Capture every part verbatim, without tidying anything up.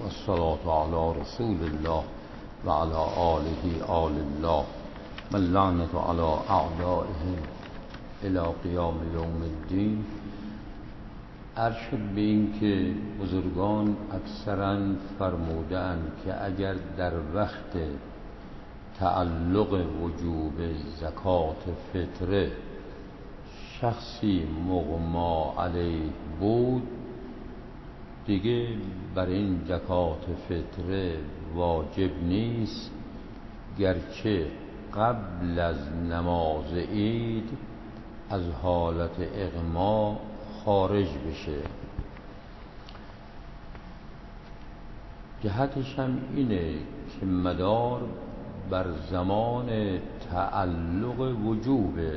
والصلاة على رسول الله وعلى آله آل الله واللعنة على أعدائهم إلى قیام یوم الدین. عرض شد به این که بزرگان اکثرا فرمودند که اگر در وقت تعلق وجوب زکات فطره شخصی مغما علیه بود، دیگه بر این زکات فطره واجب نیست، گرچه قبل از نماز عید از حالت اغما خارج بشه. جهتش هم اینه که مدار بر زمان تعلق وجوبه.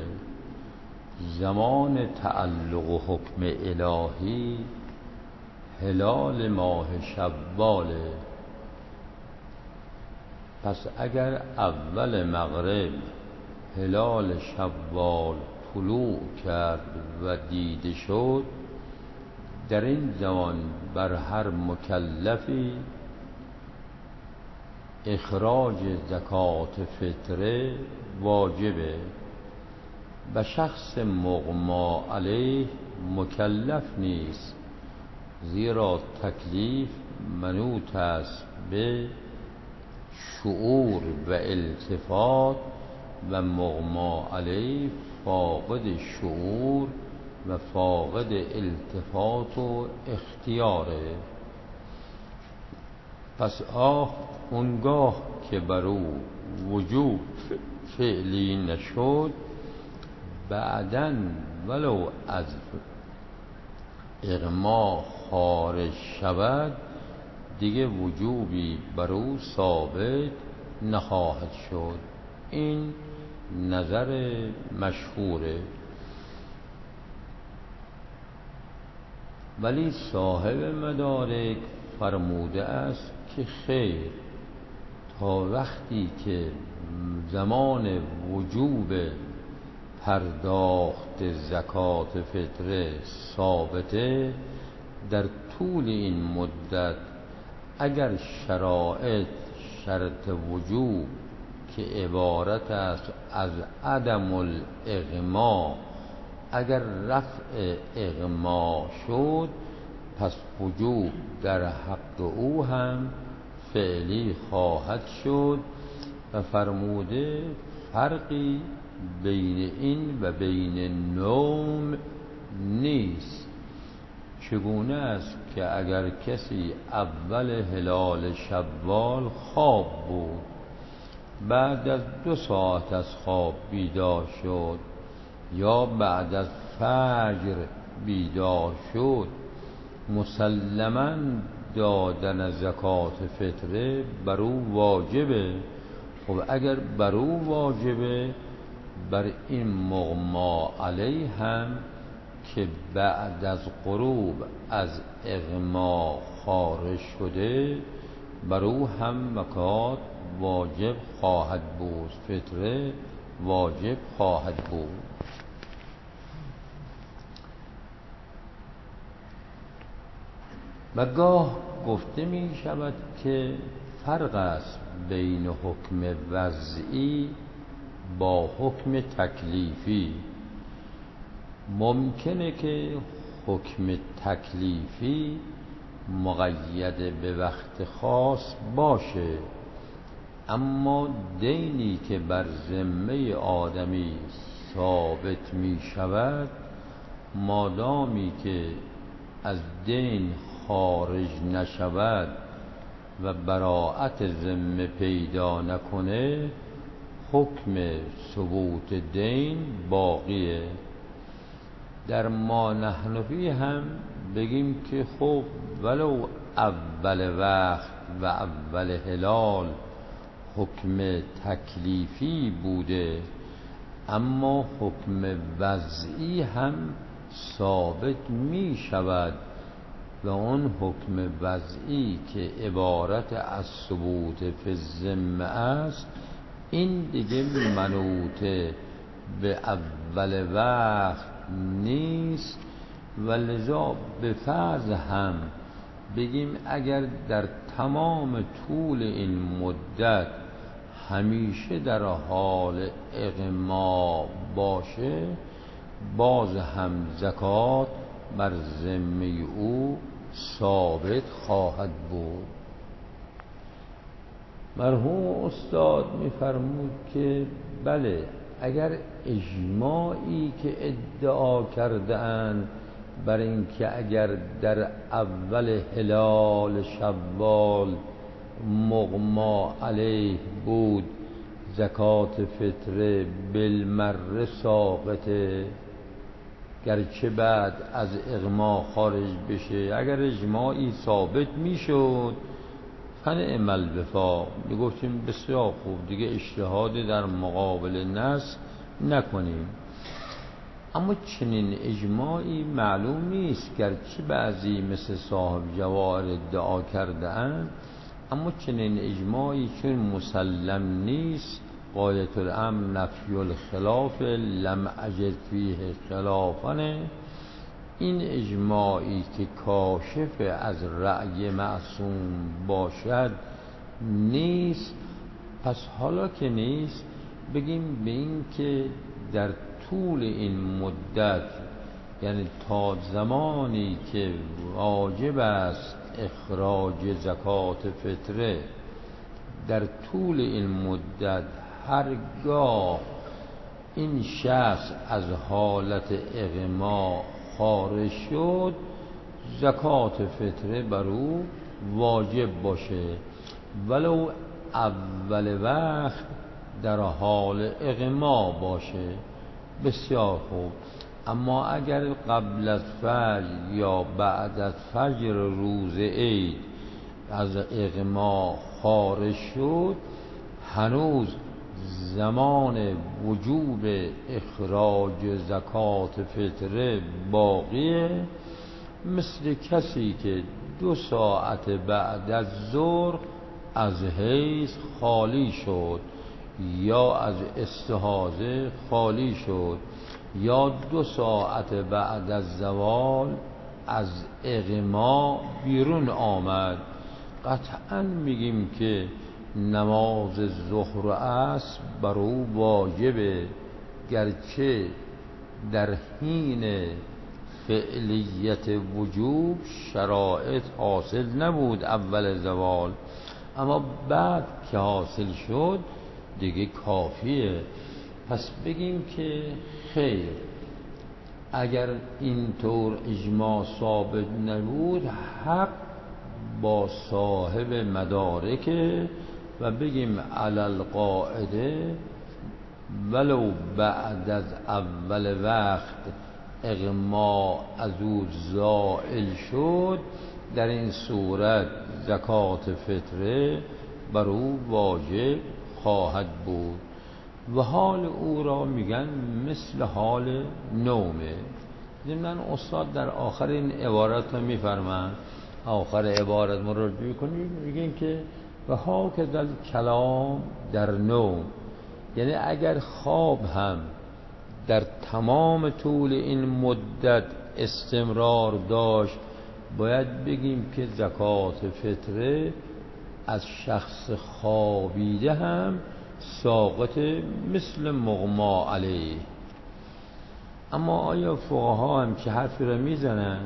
زمان تعلق حکم الهی هلال ماه شواله. پس اگر اول مغرب هلال شوال طلوع کرد و دیده شد، در این زمان بر هر مکلفی اخراج زکات فطره واجبه و شخص مغما علیه مکلف نیست، زیرا تکلیف منوط است به شعور و التفات و مغما علیه فاقد شعور و فاقد التفات و اختیاره. پس آه اونگاه که بر او وجوب فعلی نشد، بعداً ولو از اغما خارج شود، دیگه وجوبی بر او ثابت نخواهد شد. این نظر مشهوره. ولی صاحب مدارک فرموده است که خیر، تا وقتی که زمان وجوب پرداخت زکات فطره ثابته، در طول این مدت اگر شرایط شرط وجوب که عبارت است از عدم الاغما، اگر رفع اغما شد، پس وجوب در حق او هم فعلی خواهد شد. و فرموده فرقی بین این و بین نوم نیست. چگونه است که اگر کسی اول هلال شوال خواب بود، بعد از دو ساعت از خواب بیدار شد، یا بعد از فجر بیدار شد، مسلماً دادن زکات فطره بر او واجبه. خب اگر بر او واجبه، بر این مغما علیه هم که بعد از غروب از اغما خارج شده، بر او هم زکات واجب خواهد بود، فطره واجب خواهد بود. و گاه گفته می شود که فرق است بین حکم وضعی با حکم تکلیفی. ممکنه که حکم تکلیفی مقید به وقت خاص باشه، اما دینی که بر ذمه آدمی ثابت می شود، مادامی که از دین خارج نشود و براءت ذمه پیدا نکنه، حکم ثبوت دین باقیه. در ما نحنفی هم بگیم که خب ولو اول وقت و اول هلال حکم تکلیفی بوده، اما حکم وضعی هم ثابت می شود و اون حکم وضعی که عبارت از ثبوت فی الذمه است، این دیگه منوط به اول وقت نیست و لذا به فرض هم بگیم اگر در تمام طول این مدت همیشه در حال اغما باشه، باز هم زکات بر ذمه او ثابت خواهد بود. مرحوم استاد می‌فرمود که بله، اگر اجماعی که ادعا کرده اند بر اینکه اگر در اول هلال شوال مغما علیه بود زکات فطره بالمره ساقطه، گرچه بعد از اغما خارج بشه، اگر اجماعی ثابت میشد فنعم الوفا، میگفتیم بسیار خوب، دیگه اجتهاد در مقابل نص نکنیم. اما چنین اجماعی معلوم نیست، گرچه بعضی مثل صاحب جواهر ادعا کرده اند، اما چنین اجماعی چون مسلم نیست، غایت الامر نفی الخلاف لم اجد فیه خلافانه، این اجماعی که کاشف از رأی معصوم باشد نیست. پس حالا که نیست، بگیم به این که در طول این مدت، یعنی تا زمانی که واجب است اخراج زکات فطره، در طول این مدت هرگاه این شخص از حالت اغما خارج شد، زکات فطره بر او واجب باشه، ولو اول وقت در حال اغما باشه. بسیار خوب. اما اگر قبل از فجر یا بعد از فجر روز عید از اغما خارج شد، هنوز زمان وجوب اخراج زکات فطره باقیه، مثل کسی که دو ساعت بعد از ظهر از حیض خالی شد یا از استحاضه خالی شد یا دو ساعت بعد از زوال از اغما بیرون آمد، قطعا میگیم که نماز ظهر و عصر بر او واجبه، گرچه در حین فعلیت وجوب شرایط حاصل نبود اول زوال، اما بعد که حاصل شد دیگه کافیه. پس بگیم که خیر، اگر اینطور اجماع ثابت نبود، حق با صاحب مدارکه و بگیم علل قاعده ولو بعد از اول وقت اغما از او زائل شد، در این صورت زکات فطره بر او واجب خواهد بود و حال او را میگن مثل حال نومه. من استاد در آخر این عبارت رو میفرمان، آخر عبارت مراجعه کنید، میگن که و ها که در کلام در نوم، یعنی اگر خواب هم در تمام طول این مدت استمرار داشت، باید بگیم که زکات فطره از شخص خوابیده هم ساقط مثل مغما علیه. اما آیا فقها هم که حرفی را میزنن،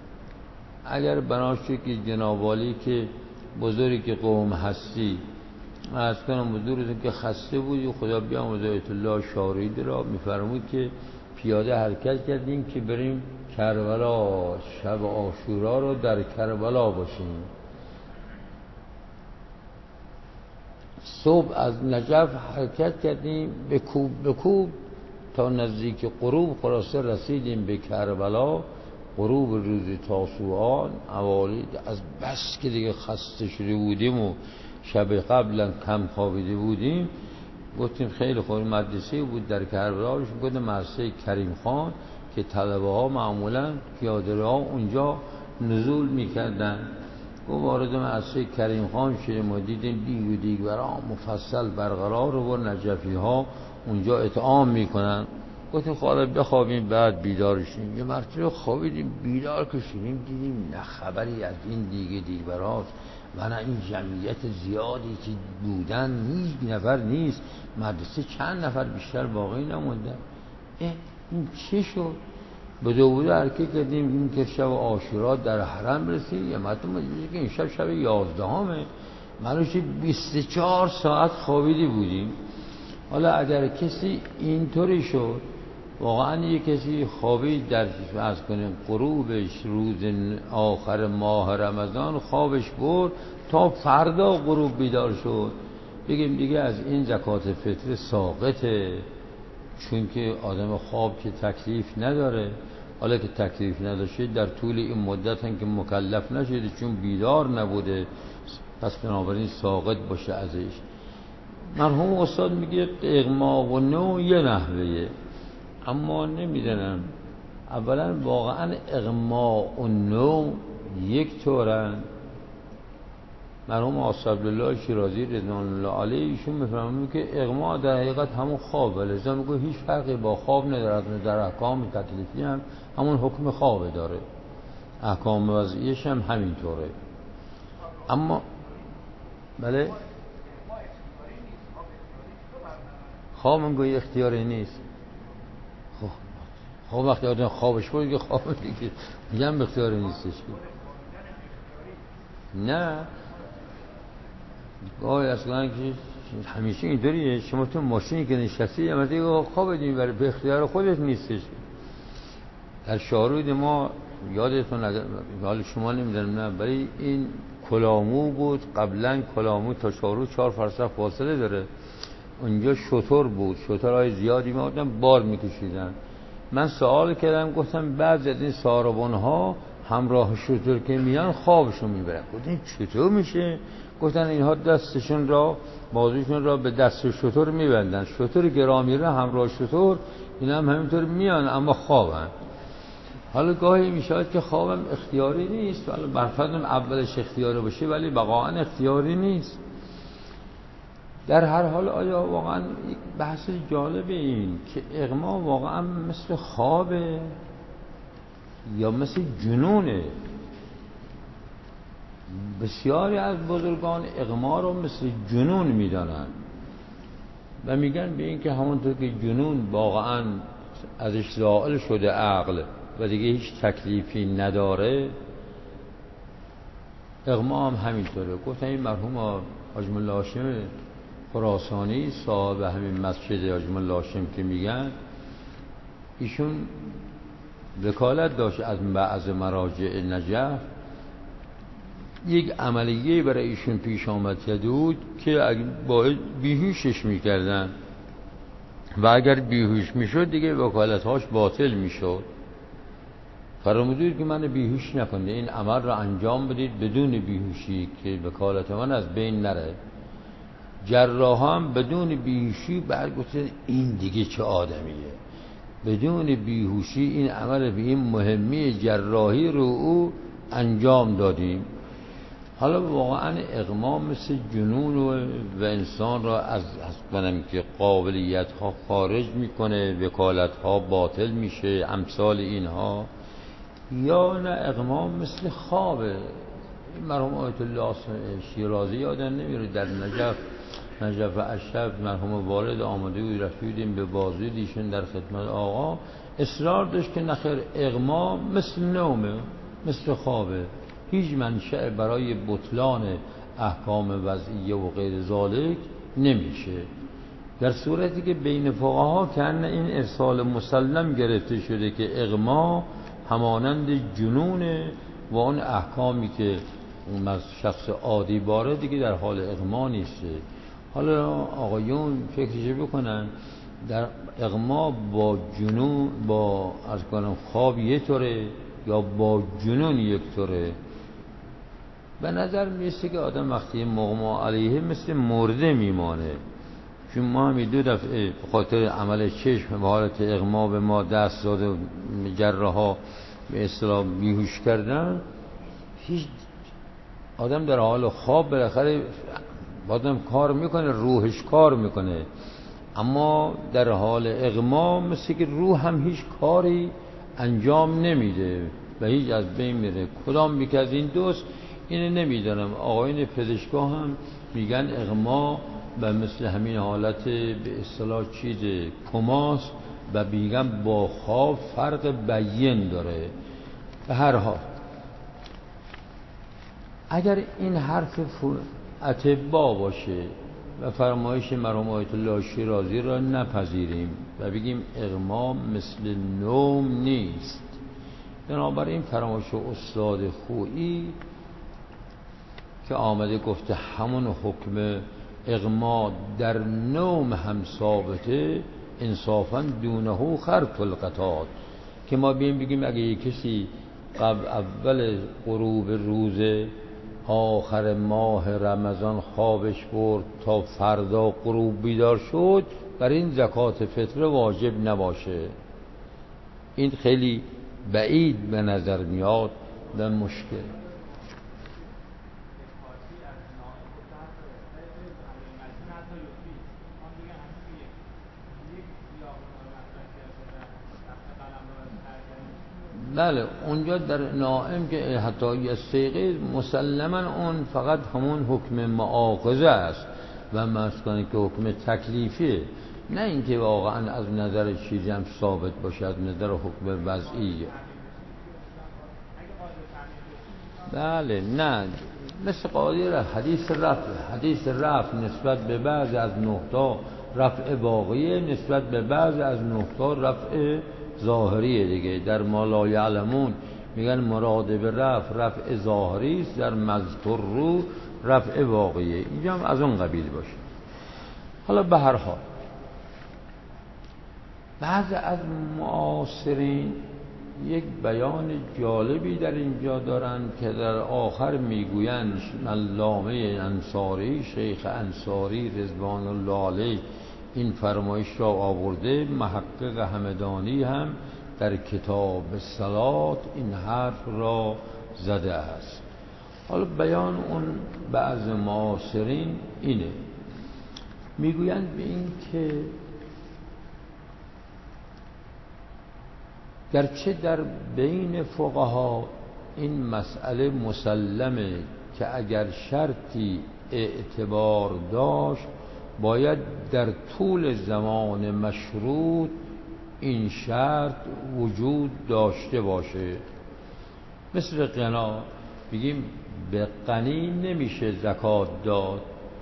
اگر بناشه که جناب عالی که بزرگی قوم هستی، از کنم بزرگی که خسته بودی، خدا بیام وزایت الله شارید را میفرمود که پیاده حرکت کردیم که بریم کربلا، شب عاشورا رو در کربلا باشیم. صبح از نجف حرکت کردیم به کوب به کوب تا نزدیک غروب خلاصه رسیدیم به کربلا. غروب روز تاسوعا اوالی از بس که دیگه خسته شده بودیم و شب قبلا کم خوابیده بودیم، گفتیم خیلی خوب. مدرسه بود در کربلا، گفتم مدرسه کریم خان که طلبه ها معمولا پیاده ها اونجا نزول میکردن. و وارد مدرسه کریم خان شدیم و دیدیم دیگ و دیگبران مفصل برقرار و نجفی ها اونجا اطعام میکنن. گفتیم خواهد بخوابیم بعد بیدار شیم. یه مرتبه خوابیدیم بیدار که شدیم دیدیم نه خبری از این دیگه دیگراست و نه این جمعیت زیادی که بودن هیچ نفر نیست، مدرسه چند نفر بیشتر باقی نموندن. اه این چه شد؟ به دو بوده حرکت کردیم این که شب عاشورا در حرم رسید. یه مرتبه ما دیدیم که این شب شب یازدهمه، معلومه بیست و چهار ساعت خوابیده بودیم. حالا اگر کسی اینطوری شد واقعا یه کسی خوابید در از کنیم غروبش روز آخر ماه رمضان خوابش برد تا فردا غروب بیدار شد، بگیم دیگه از این زکات فطر ساقطه، چون که آدم خواب که تکلیف نداره. حالا که تکلیف نداشته در طول این مدت هم که مکلف نشده چون بیدار نبوده، پس بنابراین ساقط باشه ازش. مرحوم استاد میگه اغما و نو یه نحوه، اما نمیدونم اولا واقعا اغما و نو یک طورن. مرحوم آصف عبدالله شیرازی رضوان الله علیه ایشون میفهمه که اغما در حقیقت همون خوابه، لذا میگه هیچ فرقی با خواب نداره، در احکام تکلیفی هم همون حکم خوابه داره، احکام وضعیش هم همینطوره. اما بله خواب هم گوی اختیاری نیست. خب خواب وقتی آدم خوابش بود که خواب دیگه میگم اختیاری نیستش. نه گاهی اصلا که همیشه اینطوریه، شما تو ماشینی که نشستی یه مرتبه خواب بدین برای به اختیار خودت نیستش. در شاهرود ما یادتون اگر حال شما نمیدونم نه، برای این کلامو بود قبلا، کلامو تا شاهرود چهار فرسخ فاصله داره، اونجا شتر بود، شترهای زیادی میادن بار میکشیدن. من سوال کردم گفتم بعضی از این ساربان ها همراه شتر که میان خوابشون میبرن. گفتم چطور میشه؟ گفتن اینها دستشون را بازوشون را به دست شتر میبندن، شتر گرامی را همراه شتر این هم همینطور میان اما خوابن. حالا گاهی میشود که خوابم اختیاری نیست، حالا برفضل اولش اختیاری باشه ولی بقاعا اختیاری نیست. در هر حال آیا واقعا یک بحث جالب این که اغما واقعا مثل خوابه یا مثل جنونه؟ بسیاری از بزرگان اغما رو مثل جنون میدانن و میگن به این که همونطور که جنون واقعا ازش زائل شده عقل و دیگه هیچ تکلیفی نداره، اغما هم همینطوره. گفتن این مرحوم حاج ملا هاشم خراسانی صاحب همین مسجد حاج ملا هاشم که میگن، ایشون وکالت داشت از بعض مراجع نجف، یک عملیه برای ایشون پیش آمد بود که باید بیهوشش میکردن و اگر بیهوش میشد دیگه وکالتهاش باطل میشد. فرمودید که من بیهوش نکنید، این عمل را انجام بدید بدون بیهوشی که وکالت من از بین نره. جراح هم بدون بیهوشی بعد گفتن این دیگه چه آدمیه، بدون بیهوشی این عمل به این مهمی جراحی رو او انجام دادیم. حالا واقعا اغما مثل جنون و, و انسان را از کنم که قابلیت ها خارج میکنه، وکالت ها باطل میشه، امثال اینها. یا نه اغما مثل خوابه. مرحوم آیت الله شیرازی یادم نمیره در نجف نجف اشرف مرحوم والد آمده بود رفتیم به بازدید ایشون در خدمت آقا، اصرار داشت که نخیر اغما مثل نومه، مثل خوابه، هیچ منشأ برای بطلان احکام وضعیه و غیر ذالک نمیشه. در صورتی که بین فقها کن این ارسال مسلم گرفته شده که اغما همانند جنونه و اون احکامی که اون شخص عادی باره دیگه در حال اغما نیسته. حالا آقایون فکرش بکنن در اغما با جنون با از کنم خواب یک طوره یا با جنون یک طوره؟ به نظر میسته که آدم وقتی مغما علیه مثل مرده میمانه، چون ما همی دو دفعه خاطر عمل چشم و حالت اغما به ما دست داده و جراحا به اصطلاح بیهوش کردن. هیچ آدم در حال خواب بالاخره آدم کار میکنه، روحش کار میکنه، اما در حال اغما مثل که روح هم هیچ کاری انجام نمیده و هیچ از بین میره. کدام یک از این دوست اینو نمیدانم. آقایون پزشکا هم میگن اغما و مثل همین حالت به اصطلاح چیز کماست و میگن با خواب فرق بیان داره. به هر حال اگر این حرف اطبا باشه و فرمایش مرحوم آیت الله شیرازی را نپذیریم و بگیم اغما مثل نوم نیست، بنابراین فرمایش استاد خویی که آمده گفته همون حکم اغما در نوم هم ثابته، انصافا دونه خرط القطات، که ما بیم بگیم اگه یک کسی قبل اول غروب روز آخر ماه رمضان خوابش برد تا فردا غروب بیدار شد، بر این زکات فطره واجب نباشه. این خیلی بعید به نظر میاد و مشکل. بله اونجا در نائم که حتی یستیقظ مسلما اون فقط همون حکم مؤاخذه است و مسکنه که حکم تکلیفیه، نه اینکه واقعا از نظر چیزی هم ثابت باشه، از نظر حکم وضعی. بله نه، مثل قادر حدیث رفع حدیث رفع نسبت به بعض از نقطه رفع واقعیه، نسبت به بعض از نقطه رفع ظاهریه دیگه. در ما لا یعلمون میگن مراد به رفع رفع ظاهری است، در مذکور رو رفع واقعیه. اینجا هم از اون قبیل باشه. حالا به هر حال بعض از معاصرین یک بیان جالبی در اینجا دارن که در آخر میگویند علامه انصاری، شیخ انصاری رضوان الله علیه این فرمایش را آورده. محقق همدانی هم در کتاب صلات این حرف را زده است. حالا بیان اون بعض معاصرین اینه، میگویند به این که گرچه در بین فقها این مسئله مسلمه که اگر شرطی اعتبار داشت باید در طول زمان مشروط این شرط وجود داشته باشه. مثل قنا، بگیم به غنی نمیشه زکات داد،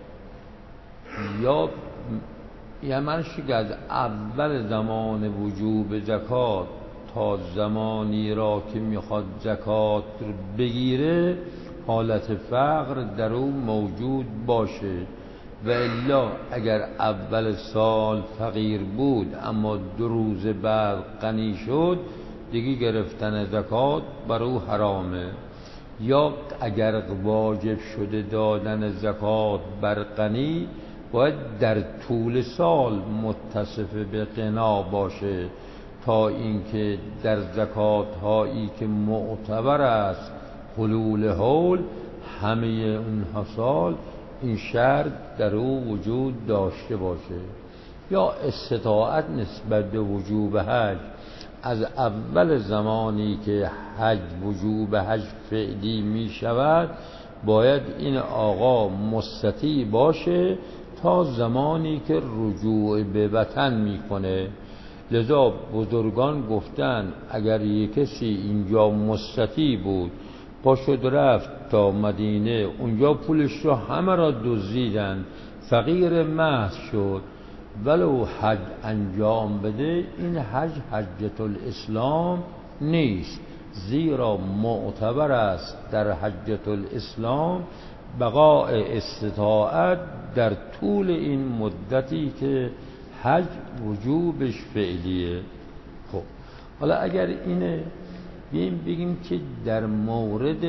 یا یمنش که از اول زمان وجوب زکات تا زمانی را که میخواد زکات بگیره حالت فقر در او موجود باشه، و الا اگر اول سال فقیر بود اما دو روز بعد غنی شد دیگه گرفتن زکات بر او حرامه. یا اگر واجب شده دادن زکات بر غنی باید در طول سال متصف به غنا باشه، تا اینکه در زکات هایی که معتبر است حلول حول همه اونها سال این شرط در او وجود داشته باشه. یا استطاعت نسبت به وجوب حج، از اول زمانی که حج وجوب حج فعلی می شود باید این آقا مستطیع باشه تا زمانی که رجوع به وطن می کنه. لذا بزرگان گفتن اگر یک کسی اینجا مستطیع بود پا شد رفت تا مدینه، اونجا پولش رو همه را دزدیدن، فقیر محض شد، ولو حج انجام بده این حج حجت الاسلام نیست، زیرا معتبر است در حجت الاسلام بقاء استطاعت در طول این مدتی که حج وجوبش فعلیه. خب حالا اگر اینه بیم بگیم که در مورد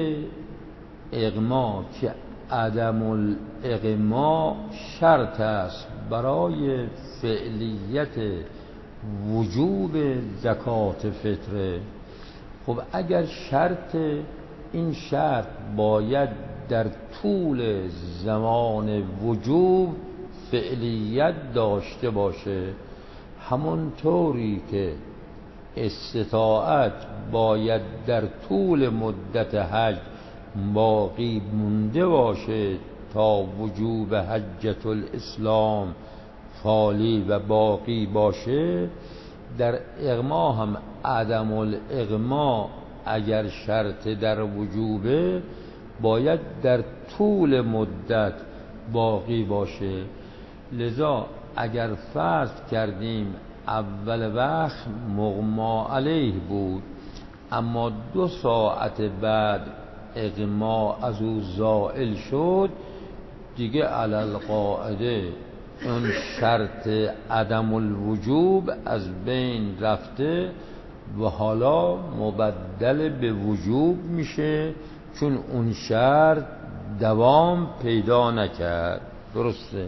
اغما که عدم الاغما شرط است برای فعلیت وجوب زکات فطره، خب اگر شرط این شرط باید در طول زمان وجوب فعلیت داشته باشه، همون طوری که استطاعت باید در طول مدت حج باقی مونده باشه تا وجوب حجة الاسلام خالی و باقی باشه، در اغما هم عدم الاغما اگر شرط در وجوبه باید در طول مدت باقی باشه. لذا اگر فرض کردیم اول وقت مغما علیه بود اما دو ساعت بعد اغما از او زائل شد، دیگه علی القاعده اون شرط عدم الوجوب از بین رفته و حالا مبدل به وجوب میشه، چون اون شرط دوام پیدا نکرد. درسته؟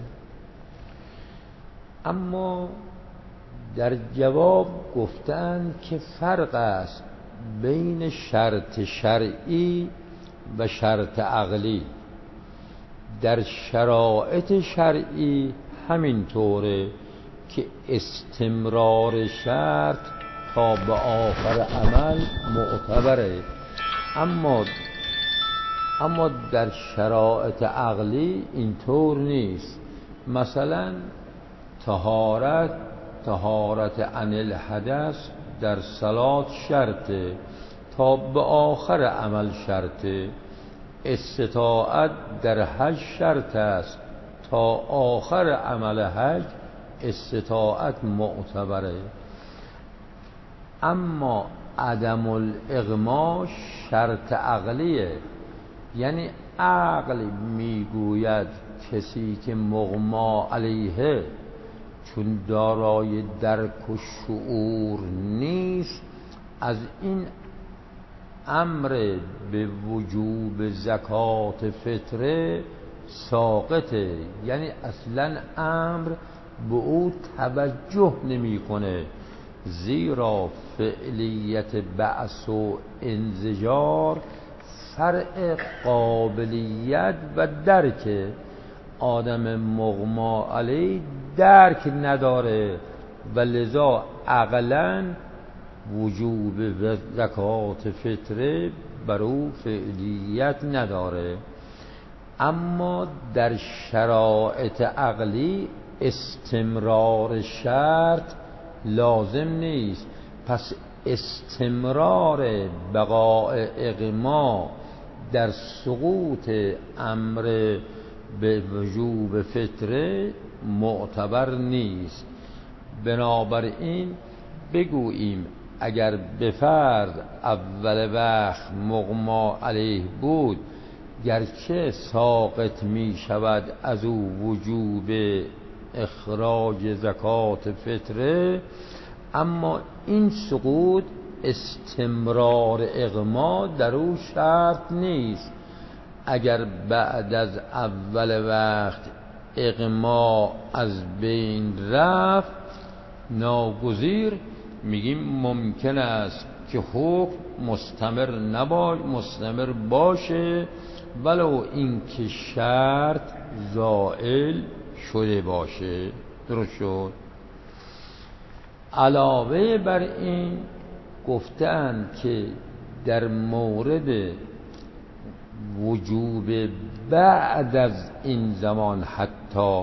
اما در جواب گفتن که فرق است بین شرط شرعی و شرط عقلی. در شرایط شرعی همین طوره که استمرار شرط تا به آخر عمل معتبره، اما اما در شرایط عقلی اینطور نیست. مثلا طهارت طهارت عن الحدث در صلات شرطه تا به آخر عمل شرطه، استطاعت در حج شرط است تا آخر عمل حج استطاعت معتبره. اما عدم الاغما شرط عقلیه، یعنی عقل میگوید کسی که مغما علیه چون دارای درک و شعور نیست از این امر به وجوب زکات فطره ساقطه، یعنی اصلا امر به او توجه نمی کنه، زیرا فعلیت بعث و انزجار فرع قابلیت و درک. آدم مغما علیه درک نداره و لذا عقلاً وجوب زکات فطره بر او فعلیت نداره. اما در شرایط عقلی استمرار شرط لازم نیست، پس استمرار بقاء اغما در سقوط امر به وجوب فطره معتبر نیست. بنابراین بگوییم اگر به فرض اول وقت مغما علیه بود، گرچه ساقط می شود از او وجوب اخراج زکات فطره، اما این سقوط استمرار اغما در او شرط نیست. اگر بعد از اول وقت اغما از بین رفت، ناگزیر میگیم ممکن است که حکم مستمر نباشه مستمر باشه ولو این که شرط زائل شده باشه. درست شد؟ علاوه بر این گفتند که در مورد وجوب بعد از این زمان حتی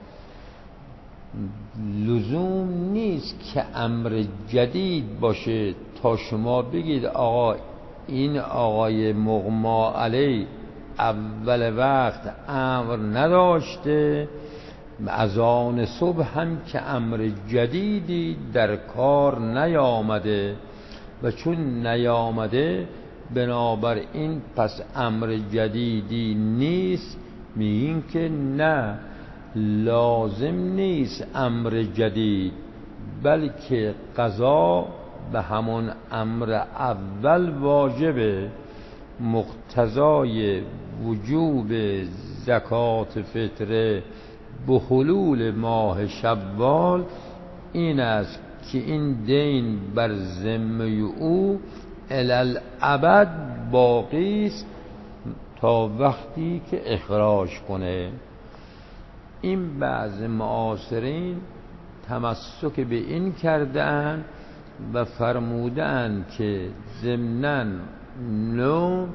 لزوم نیست که امر جدید باشه تا شما بگید آقا این آقای مغما علی اول وقت امر نداشته، از آن صبح هم که امر جدیدی در کار نیامده و چون نیامده بنابراین پس امر جدیدی نیست. میگیم که نه، لازم نیست امر جدید، بلکه قضا به همون امر اول واجبه. مقتضای وجوب زکات فطره به حلول ماه شوال این است که این دین بر ذمه او الالعبد باقی است تا وقتی که اخراج کنه. این بعض معاصرین تمسک به این کردن و فرمودن که ضمناً نوم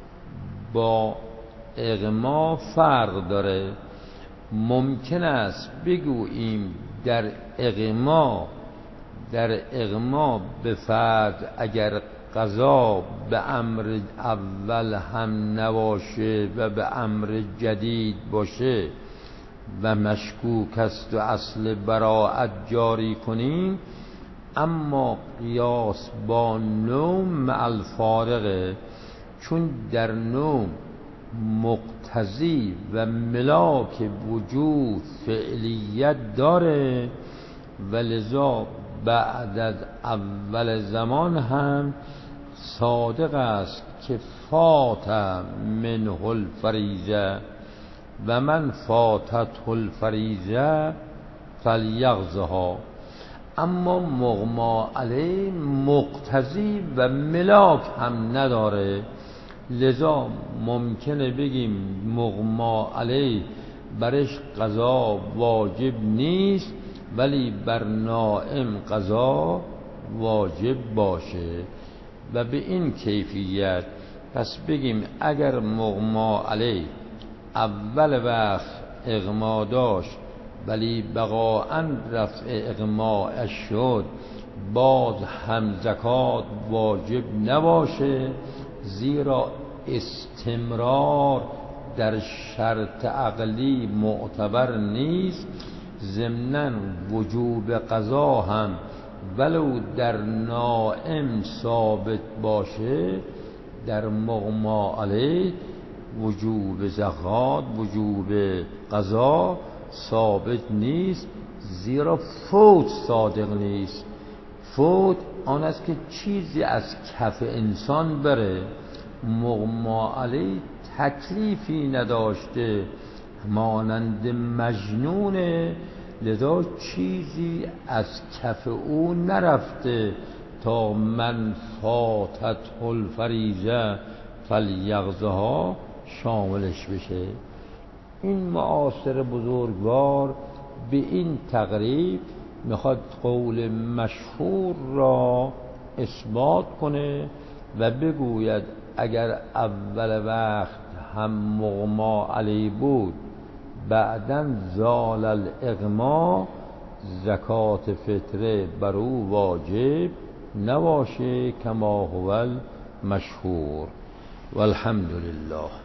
با اغما فرق داره. ممکن است بگوییم در اغما در اغما به فرد اگر قضا به امر اول هم نباشه و به امر جدید باشه و مشکوک است و اصل براءت جاری کنیم، اما قیاس با نوم مع الفارقه، چون در نوم مقتضی و ملاک وجود فعلیت داره و لذا بعد از اول زمان هم صادق است که فات منه الفریضه و من فاتت الفریضه فلیغزها. اما مغما علیه مقتضی و ملاک هم نداره، لذا ممکنه بگیم مغما علیه برش قضا واجب نیست ولی بر نائم قضا واجب باشه. و به این کیفیت پس بگیم اگر مغما علیه اول وقت اغما داشت ولی بقاءً رفع اغماش شد، باز هم زکات واجب نباشه، زیرا استمرار در شرط عقلی معتبر نیست. ضمناً وجوب قضا هم ولو در نائم ثابت باشه، در مغما علیه وجوب زکات وجوب قضا ثابت نیست، زیرا فوت صادق نیست. فوت آن است که چیزی از کف انسان بره. مغما علیه تکلیفی نداشته، مانند مجنونه، لذا چیزی از کف او نرفته تا من فاتت الفریضه فلیغزها شاملش بشه. این معاصر بزرگوار به این تقریب میخواد قول مشهور را اثبات کنه و بگوید اگر اول وقت هم مغما علیه بود بعداً زال الاغما، زکات فطره بر او واجب نباشه کما هو المشهور. والحمد لله.